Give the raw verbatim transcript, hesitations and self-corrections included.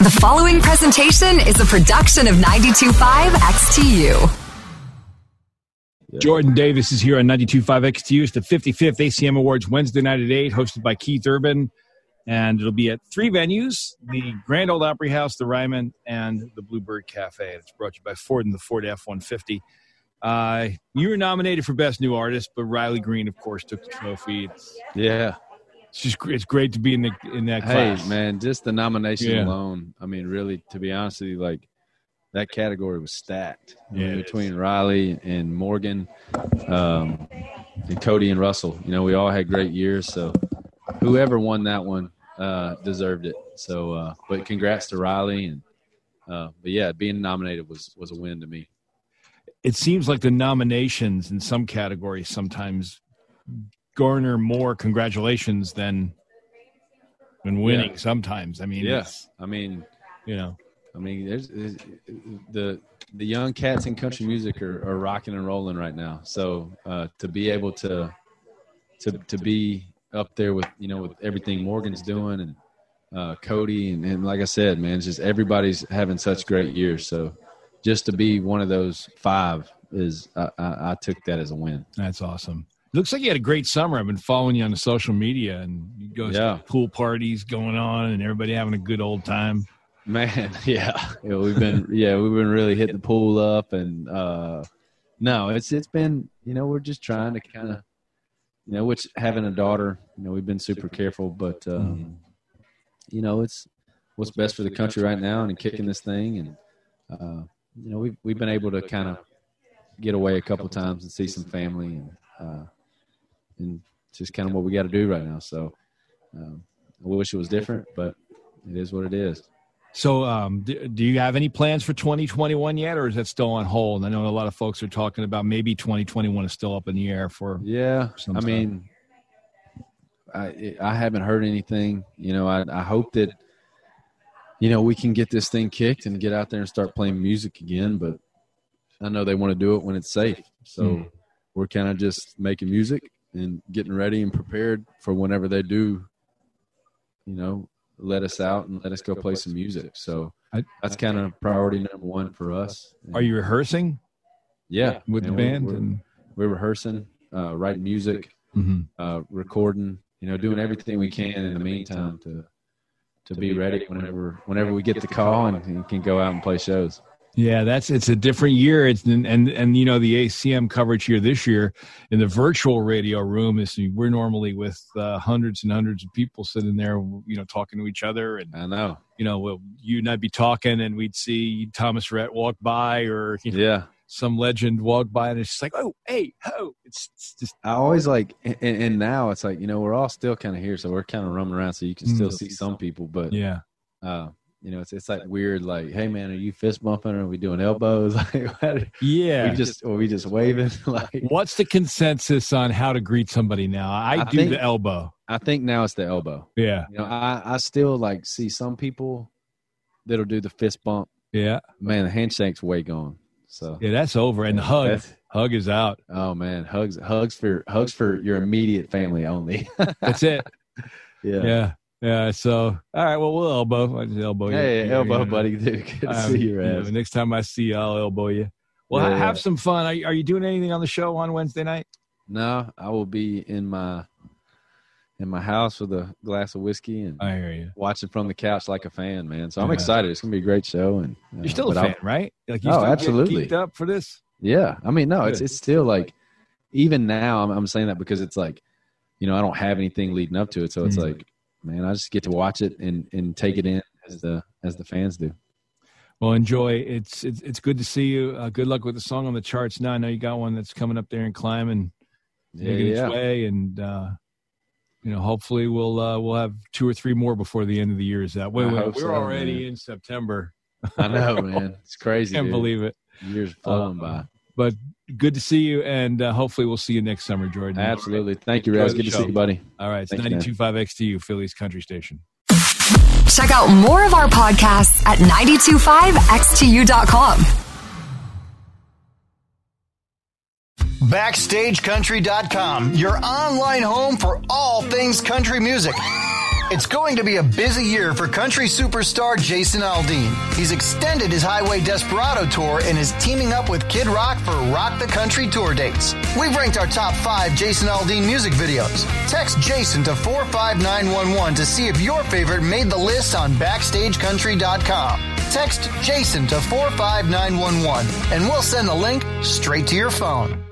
The following presentation is a production of ninety-two point five X T U. Jordan Davis is here on ninety-two point five X T U. It's the fifty-fifth A C M Awards Wednesday night at eight, hosted by Keith Urban. And it'll be at three venues, the Grand Ole Opry House, the Ryman, and the Bluebird Cafe. It's brought to you by Ford and the Ford F one fifty. Uh, you were nominated for Best New Artist, but Riley Green, of course, took the trophy. It's, yeah. It's just it's great to be in the in that hey, class. man, just the nomination Yeah. alone. I mean, really, to be honest with you, like that category was stacked. I Yeah, mean, it between Riley and Morgan, um, and Cody and Russell. You know, we all had great years. So whoever won that one uh, deserved it. So, uh, but congrats to Riley. And uh, but yeah, being nominated was was a win to me. It seems like the nominations in some categories sometimes garner more congratulations than than winning. Yeah. Sometimes, I mean, Yes, it's, I mean, you know, I mean, there's, there's the the young cats in country music are, are rocking and rolling right now. So uh, to be able to to to be up there with you know with everything Morgan's doing and uh, Cody and, and like I said, man, it's just everybody's having such great years. So just to be one of those five is I, I, I took that as a win. that's awesome. Looks like you had a great summer. I've been following you on the social media, and you go Yeah. to pool parties going on, and everybody having a good old time. Man, yeah, yeah, we've been yeah we've been really hitting the pool up, and uh, no, it's it's been you know we're just trying to kind of you know which having a daughter, you know we've been super careful, but um, Mm-hmm. you know it's what's best for the country right now, and kicking this thing, and uh, you know we've we've been able to kind of get away a couple times and see some family, and uh, and it's just kind of what we got to do right now. So um, I wish it was different, but it is what it is. So, um, do, do you have any plans for twenty twenty-one yet, or is that still on hold? I know a lot of folks are talking about maybe twenty twenty-one is still up in the air for. Yeah, some I time. mean, I I haven't heard anything. You know, I I hope that you know we can get this thing kicked and get out there and start playing music again. But I know they want to do it when it's safe, so Mm. we're kind of just making music and getting ready and prepared for whenever they do. You know, let us out and let us go play some music. So I- that's kind of priority number one for us. Are you rehearsing Yeah, with the man, we're- band? We're, And, we're rehearsing, uh, writing music. Mhm. Uh, recording, you know, doing everything we can in the meantime to to be ready whenever whenever we get the call and, and can go out and play shows. Yeah, that's it's a different year. It's and, and and you know the A C M coverage here this year in the virtual radio room is we're normally with uh, hundreds and hundreds of people sitting there, you know, talking to each other, and I know. you know, well, you and I'd be talking, and we'd see Thomas Rhett walk by, or you know, Yeah, some legend walk by, and it's just like, oh, hey, oh, it's, it's just I always like, and, and now it's like you know we're all still kind of here, so we're kind of roaming around, so you can still Mm. see some people, but yeah. uh, you know it's it's like weird, like, hey man, are you fist bumping or are we doing elbows? Like, what? Yeah. we just or we just waving? Like, What's the consensus on how to greet somebody now? I, I do think- the elbow. I think now it's the elbow. Yeah. You know, I I still like see some people that'll do the fist bump. Yeah. Man, the handshake's way gone. So, Yeah, that's over. And the hug, That's- hug is out. oh man, hugs, hugs for hugs for your immediate family only. That's it. yeah. Yeah. Yeah. So, all right. Well, we'll elbow. I just elbow you. Hey, You're elbow, gonna- buddy, dude. Good to Um, see your you know, ass. next time I see you, I'll elbow you. Well, Yeah, ha- have yeah. some fun. Are you, are you doing anything on the show on Wednesday night? No, I will be in my in my house with a glass of whiskey and I hear you. watching from the couch like a fan, man. So I'm Yeah. excited. It's gonna be a great show. And uh, You're still a but fan, I'll- right? Like you Oh, still get absolutely. geeked up for this? Yeah, I mean, no, it's Good. it's still like even now. I'm, I'm saying that because it's like, you know, I don't have anything leading up to it, so it's Mm. like, man, I just get to watch it and, and take it in as the as the fans do. Well, enjoy. It's it's it's good to see you. Uh, good luck with the song on the charts. Now I know you got one that's coming up there and climbing, Yeah, making yeah. its way, and uh, you know, hopefully we'll uh, we'll have two or three more before the end of the year is out. Wait, I wait, hope we're so, already man. in September. I know, man. It's crazy. Can't dude. believe it. Years flowing Uh, by. But good to see you, and uh, hopefully we'll see you next summer, Jordan. Absolutely. Thank you, Enjoy Raz. the Good to show. see you, buddy. All right, it's Thanks, man. ninety-two point five X T U, Philly's country station. Check out more of our podcasts at nine two five X T U dot com. Backstage Country dot com, your online home for all things country music. It's going to be a busy year for country superstar Jason Aldean. He's extended his Highway Desperado tour and is teaming up with Kid Rock for Rock the Country tour dates. We've ranked our top five Jason Aldean music videos. Text Jason to four five nine one one to see if your favorite made the list on backstage country dot com. Text Jason to four five nine one one and we'll send the link straight to your phone.